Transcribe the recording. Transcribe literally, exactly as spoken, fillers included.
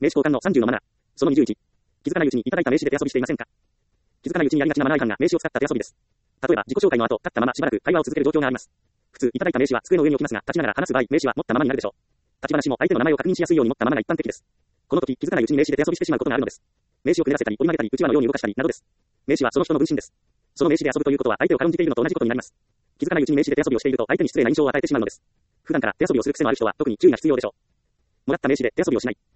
名詞交換のさんじゅうのマナー。そのにじゅういち。気づかないうちにいただいた名詞で手遊びしていませんか？気づかないうちにやりがちなマナー違反が名詞を使った手遊びです。例えば、自己紹介の後、立ったまましばらく会話を続ける状況があります。普通、いただいた名詞は机の上に置きますが、立ちながら話す場合、名詞は持ったままになるでしょう。立ち話も相手の名前を確認しやすいように持ったままが一般的です。この時、気づかないうちに名詞で手遊びしてしまうことがあるのです。名詞をくねらせたり、折り曲げたり、うちわのように動かしたりなどです。名詞はその人の分身です。その名詞で遊ぶということは相手を軽んじているのと同じことになります。気づかないうちに名詞で手遊びをしていると相手に失礼な印象を与えてしまうのです。普段から手遊びをする癖のある人は特に注意が必要でしょう。もらった名詞で手遊びをしない。